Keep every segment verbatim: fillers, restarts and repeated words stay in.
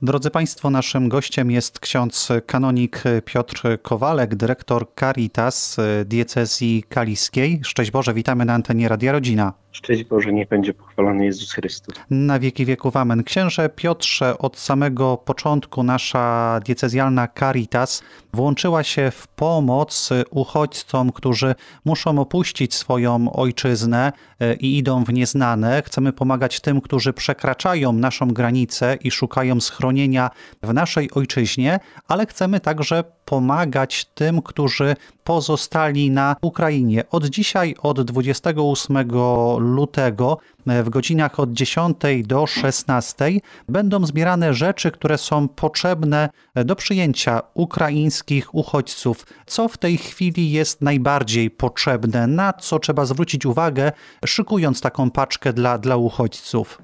Drodzy Państwo, naszym gościem jest ksiądz kanonik Piotr Kowalek, dyrektor Caritas diecezji kaliskiej. Szczęść Boże, witamy na antenie Radia Rodzina. Szczęść Boże, niech będzie pochwalony Jezus Chrystus. Na wieki wieków amen. Księże Piotrze, od samego początku nasza diecezjalna Caritas włączyła się w pomoc uchodźcom, którzy muszą opuścić swoją ojczyznę i idą w nieznane. Chcemy pomagać tym, którzy przekraczają naszą granicę i szukają schronienia w naszej ojczyźnie, ale chcemy także pomagać tym, którzy pozostali na Ukrainie. Od dzisiaj, od dwudziestego ósmego lutego, w godzinach od dziesiątej do szesnastej będą zbierane rzeczy, które są potrzebne do przyjęcia ukraińskich uchodźców. Co w tej chwili jest najbardziej potrzebne? Na co trzeba zwrócić uwagę, szykując taką paczkę dla, dla uchodźców?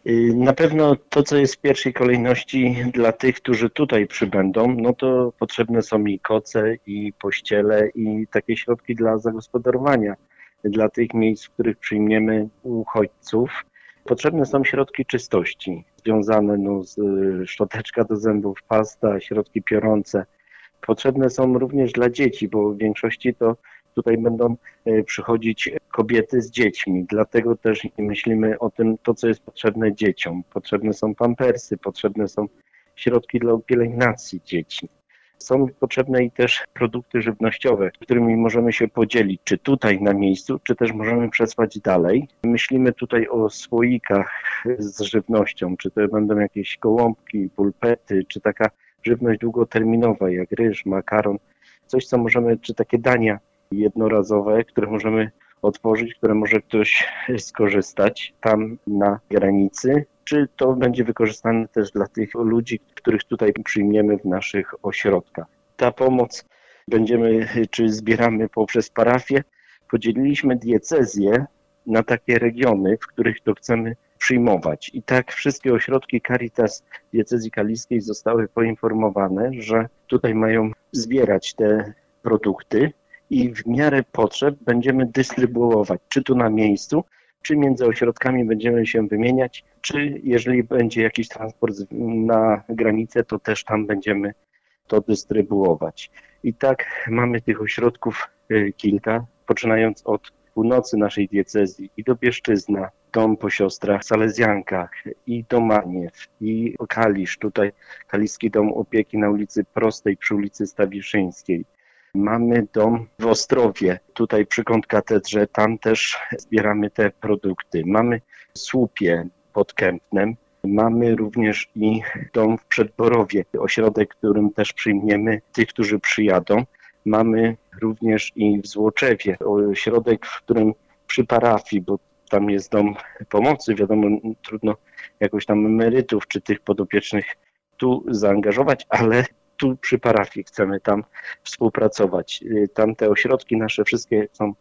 Na pewno to, co jest w pierwszej kolejności dla tych, którzy tutaj przybędą, no to potrzebne są i koce, i pościele, i takie środki dla zagospodarowania dla tych miejsc, w których przyjmiemy uchodźców. Potrzebne są środki czystości, związane no, z szczoteczka do zębów, pasta, środki piorące. Potrzebne są również dla dzieci, bo w większości to tutaj będą przychodzić kobiety z dziećmi, dlatego też myślimy o tym, to co jest potrzebne dzieciom. Potrzebne są pampersy, potrzebne są środki dla pielęgnacji dzieci. Są potrzebne i też produkty żywnościowe, którymi możemy się podzielić, czy tutaj na miejscu, czy też możemy przesłać dalej. Myślimy tutaj o słoikach z żywnością, czy to będą jakieś gołąbki, pulpety, czy taka żywność długoterminowa, jak ryż, makaron, coś co możemy, czy takie dania jednorazowe, które możemy otworzyć, które może ktoś skorzystać tam na granicy, czy to będzie wykorzystane też dla tych ludzi, których tutaj przyjmiemy w naszych ośrodkach. Ta pomoc będziemy, czy zbieramy poprzez parafię. Podzieliliśmy diecezję na takie regiony, w których to chcemy przyjmować. I tak wszystkie ośrodki Caritas diecezji kaliskiej zostały poinformowane, że tutaj mają zbierać te produkty i w miarę potrzeb będziemy dystrybuować, czy tu na miejscu, czy między ośrodkami będziemy się wymieniać, czy jeżeli będzie jakiś transport na granicę, to też tam będziemy to dystrybuować. I tak mamy tych ośrodków kilka, poczynając od północy naszej diecezji i do Bieszczyzna, dom po siostrach Salezjankach i do Maniew i Kalisz, tutaj Kaliski Dom Opieki na ulicy Prostej przy ulicy Stawiszyńskiej. Mamy dom w Ostrowie, tutaj przy Kontrkatedrze, tam też zbieramy te produkty. Mamy Słupie pod Kępnem, mamy również i dom w Przedborowie, ośrodek, w którym też przyjmiemy tych, którzy przyjadą. Mamy również i w Złoczewie, ośrodek, w którym przy parafii, bo tam jest dom pomocy, wiadomo, trudno jakoś tam emerytów czy tych podopiecznych tu zaangażować, ale tu przy parafii chcemy tam współpracować. Tam te ośrodki nasze wszystkie chcą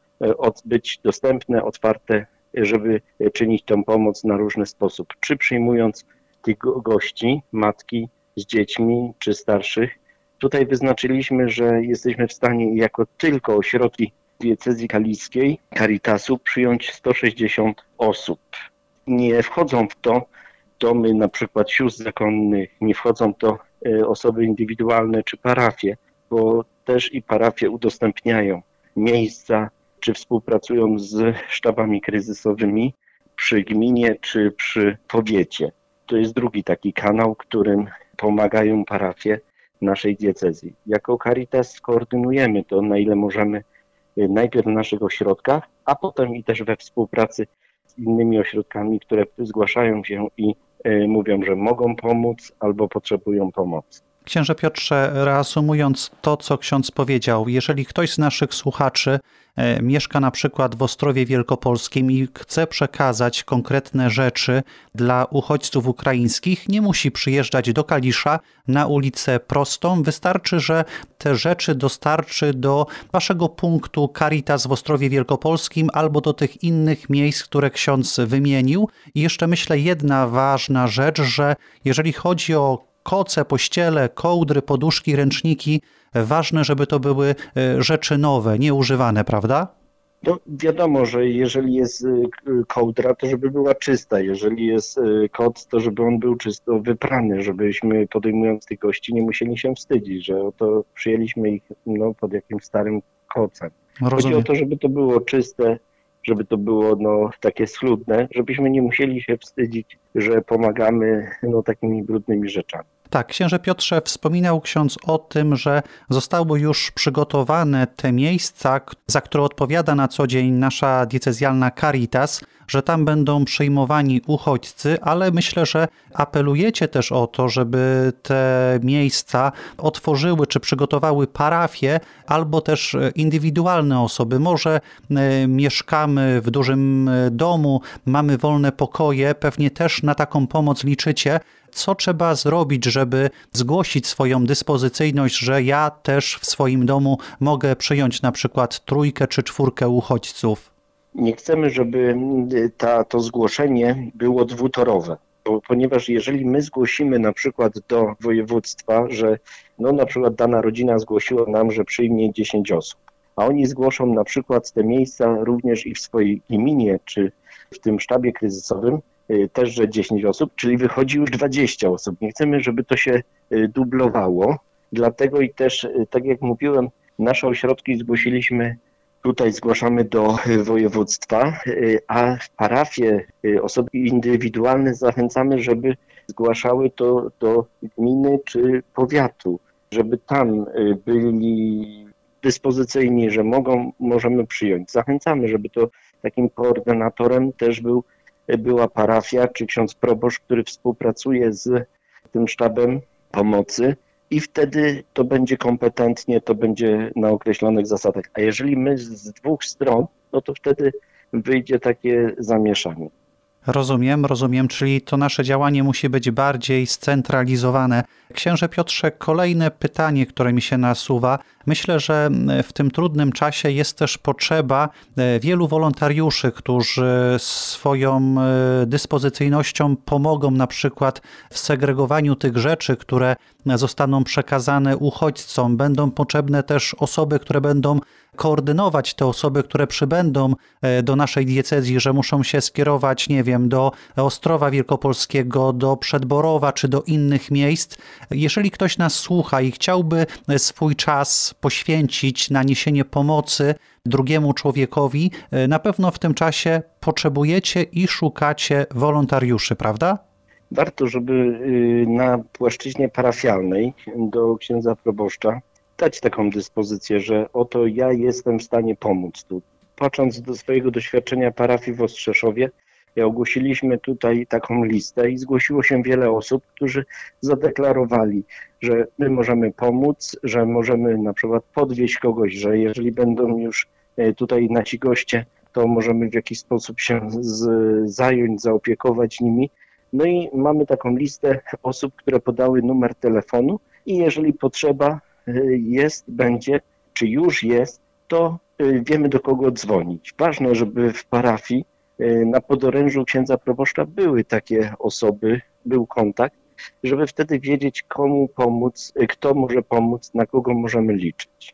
być dostępne, otwarte, żeby czynić tą pomoc na różny sposób. Czy przyjmując tych gości, matki z dziećmi, czy starszych. Tutaj wyznaczyliśmy, że jesteśmy w stanie jako tylko ośrodki diecezji kaliskiej, Caritasu, przyjąć sto sześćdziesiąt osób. Nie wchodzą w to domy na przykład sióstr zakonnych, nie wchodzą to osoby indywidualne czy parafie, bo też i parafie udostępniają miejsca, czy współpracują z sztabami kryzysowymi przy gminie czy przy powiecie. To jest drugi taki kanał, którym pomagają parafie naszej diecezji. Jako Caritas koordynujemy to, na ile możemy, najpierw w naszych ośrodkach, a potem i też we współpracy z innymi ośrodkami, które zgłaszają się i mówią, że mogą pomóc albo potrzebują pomocy. Księże Piotrze, reasumując to, co ksiądz powiedział, jeżeli ktoś z naszych słuchaczy e, mieszka na przykład w Ostrowie Wielkopolskim i chce przekazać konkretne rzeczy dla uchodźców ukraińskich, nie musi przyjeżdżać do Kalisza na ulicę Prostą. Wystarczy, że te rzeczy dostarczy do waszego punktu Caritas w Ostrowie Wielkopolskim albo do tych innych miejsc, które ksiądz wymienił. I jeszcze myślę jedna ważna rzecz, że jeżeli chodzi o koce, pościele, kołdry, poduszki, ręczniki. Ważne, żeby to były rzeczy nowe, nieużywane, prawda? No wiadomo, że jeżeli jest kołdra, to żeby była czysta, jeżeli jest koc, to żeby on był czysto wyprany, żebyśmy podejmując tych gości nie musieli się wstydzić, że oto przyjęliśmy ich no, pod jakimś starym kocem. Rozumiem. Chodzi o to, żeby to było czyste, żeby to było no, takie schludne, żebyśmy nie musieli się wstydzić, że pomagamy no, takimi brudnymi rzeczami. Tak, księże Piotrze, wspominał ksiądz o tym, że zostały już przygotowane te miejsca, za które odpowiada na co dzień nasza diecezjalna Caritas, że tam będą przyjmowani uchodźcy, ale myślę, że apelujecie też o to, żeby te miejsca otworzyły czy przygotowały parafie albo też indywidualne osoby. Może mieszkamy w dużym domu, mamy wolne pokoje, pewnie też na taką pomoc liczycie. Co trzeba zrobić, żeby zgłosić swoją dyspozycyjność, że ja też w swoim domu mogę przyjąć na przykład trójkę czy czwórkę uchodźców? Nie chcemy, żeby ta, to zgłoszenie było dwutorowe, bo, ponieważ jeżeli my zgłosimy na przykład do województwa, że no na przykład dana rodzina zgłosiła nam, że przyjmie dziesięć osób, a oni zgłoszą na przykład te miejsca również i w swojej gminie czy w tym sztabie kryzysowym, też, że dziesięć osób, czyli wychodzi już dwadzieścia osób. Nie chcemy, żeby to się dublowało, dlatego i też, tak jak mówiłem, nasze ośrodki zgłosiliśmy, tutaj zgłaszamy do województwa, a parafie, osoby indywidualne zachęcamy, żeby zgłaszały to do gminy czy powiatu, żeby tam byli dyspozycyjni, że mogą, możemy przyjąć. Zachęcamy, żeby to takim koordynatorem też był była parafia czy ksiądz proboszcz, który współpracuje z tym sztabem pomocy i wtedy to będzie kompetentnie, to będzie na określonych zasadach. A jeżeli my z dwóch stron, no to wtedy wyjdzie takie zamieszanie. Rozumiem, rozumiem, czyli to nasze działanie musi być bardziej scentralizowane. Księże Piotrze, kolejne pytanie, które mi się nasuwa. Myślę, że w tym trudnym czasie jest też potrzeba wielu wolontariuszy, którzy swoją dyspozycyjnością pomogą na przykład w segregowaniu tych rzeczy, które zostaną przekazane uchodźcom. Będą potrzebne też osoby, które będą koordynować te osoby, które przybędą do naszej diecezji, że muszą się skierować, nie wiem, do Ostrowa Wielkopolskiego, do Przedborowa czy do innych miejsc. Jeżeli ktoś nas słucha i chciałby swój czas poświęcić na niesienie pomocy drugiemu człowiekowi, na pewno w tym czasie potrzebujecie i szukacie wolontariuszy, prawda? Warto, żeby na płaszczyźnie parafialnej do księdza proboszcza dać taką dyspozycję, że oto ja jestem w stanie pomóc tu. Patrząc do swojego doświadczenia parafii w Ostrzeszowie, ja ogłosiliśmy tutaj taką listę i zgłosiło się wiele osób, którzy zadeklarowali, że my możemy pomóc, że możemy na przykład podwieźć kogoś, że jeżeli będą już tutaj nasi goście, to możemy w jakiś sposób się z, zająć, zaopiekować nimi. No i mamy taką listę osób, które podały numer telefonu i jeżeli potrzeba jest, będzie, czy już jest, to wiemy, do kogo dzwonić. Ważne, żeby w parafii na podorężu księdza proboszcza były takie osoby, był kontakt, żeby wtedy wiedzieć, komu pomóc, kto może pomóc, na kogo możemy liczyć.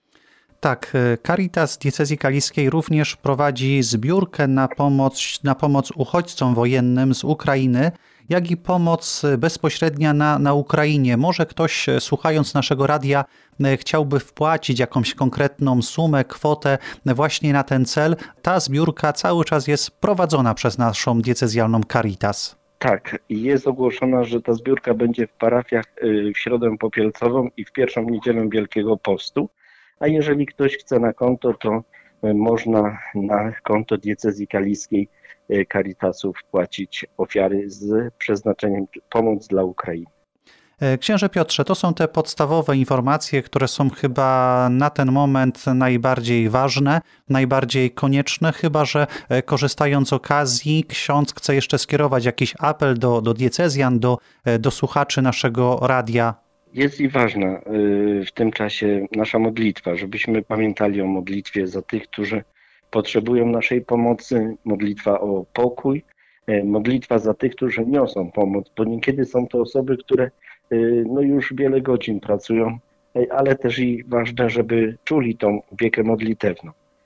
Tak, Caritas Diecezji Kaliskiej również prowadzi zbiórkę na pomoc, na pomoc uchodźcom wojennym z Ukrainy, jak i pomoc bezpośrednia na, na Ukrainie. Może ktoś, słuchając naszego radia, chciałby wpłacić jakąś konkretną sumę, kwotę właśnie na ten cel. Ta zbiórka cały czas jest prowadzona przez naszą diecezjalną Caritas. Tak, jest ogłoszona, że ta zbiórka będzie w parafiach w Środę Popielcową i w pierwszą niedzielę Wielkiego Postu. A jeżeli ktoś chce na konto, to można na konto diecezji kaliskiej Caritasu wpłacić ofiary z przeznaczeniem pomoc dla Ukrainy. Księże Piotrze, to są te podstawowe informacje, które są chyba na ten moment najbardziej ważne, najbardziej konieczne, chyba że korzystając z okazji ksiądz chce jeszcze skierować jakiś apel do, do diecezjan, do, do słuchaczy naszego radia. Jest i ważna w tym czasie nasza modlitwa, żebyśmy pamiętali o modlitwie za tych, którzy potrzebują naszej pomocy, modlitwa o pokój, modlitwa za tych, którzy niosą pomoc, bo niekiedy są to osoby, które no już wiele godzin pracują, ale też i ważne, żeby czuli tą opiekę modlitewną.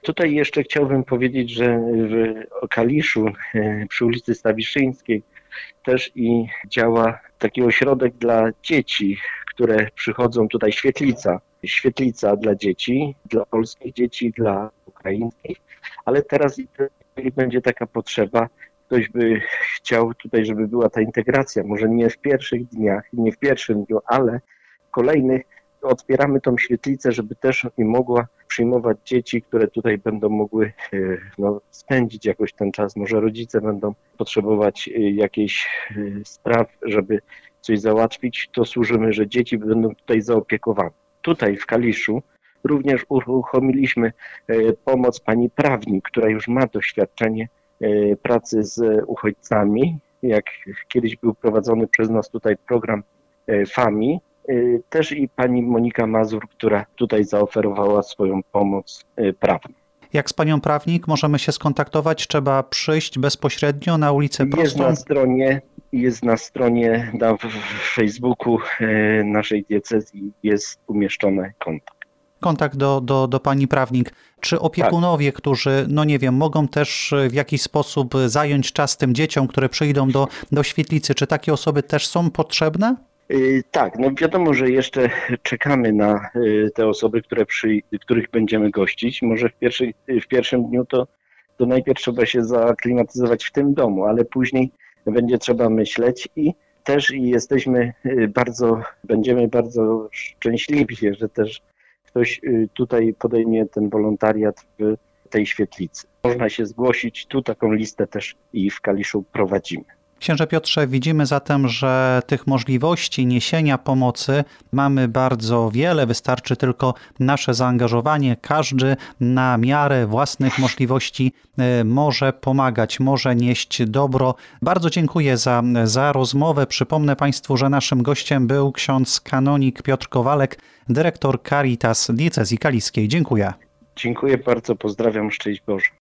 Tutaj jeszcze chciałbym powiedzieć, że w Kaliszu przy ulicy Stawiszyńskiej też i działa taki ośrodek dla dzieci, które przychodzą tutaj, świetlica, świetlica dla dzieci, dla polskich dzieci, dla ukraińskich, ale teraz jeżeli będzie taka potrzeba, ktoś by chciał tutaj, żeby była ta integracja, może nie w pierwszych dniach, nie w pierwszym dniu, ale w kolejnych, otwieramy tą świetlicę, żeby też i mogła przyjmować dzieci, które tutaj będą mogły no, spędzić jakoś ten czas. Może rodzice będą potrzebować jakiejś spraw, żeby coś załatwić, to służymy, że dzieci będą tutaj zaopiekowane. Tutaj w Kaliszu również uruchomiliśmy pomoc pani prawnik, która już ma doświadczenie pracy z uchodźcami, jak kiedyś był prowadzony przez nas tutaj program FAMI, też i pani Monika Mazur, która tutaj zaoferowała swoją pomoc prawną. Jak z panią prawnik możemy się skontaktować? Trzeba przyjść bezpośrednio na ulicę Prostą? Jest na stronie, jest na stronie na Facebooku naszej diecezji jest umieszczony kontakt. Kontakt do, do, do pani prawnik. Czy opiekunowie, tak, którzy, no nie wiem, mogą też w jakiś sposób zająć czas tym dzieciom, które przyjdą do, do świetlicy, czy takie osoby też są potrzebne? Tak, no wiadomo, że jeszcze czekamy na te osoby, które przy, których będziemy gościć. Może w, pierwszy, w pierwszym dniu to, to najpierw trzeba się zaaklimatyzować w tym domu, ale później będzie trzeba myśleć i też jesteśmy bardzo, będziemy bardzo szczęśliwi, że też ktoś tutaj podejmie ten wolontariat w tej świetlicy. Można się zgłosić, tu taką listę też i w Kaliszu prowadzimy. Księże Piotrze, widzimy zatem, że tych możliwości niesienia pomocy mamy bardzo wiele. Wystarczy tylko nasze zaangażowanie. Każdy na miarę własnych możliwości może pomagać, może nieść dobro. Bardzo dziękuję za, za rozmowę. Przypomnę Państwu, że naszym gościem był ksiądz kanonik Piotr Kowalek, dyrektor Caritas Diecezji Kaliskiej. Dziękuję. Dziękuję bardzo, pozdrawiam, szczęść Boże.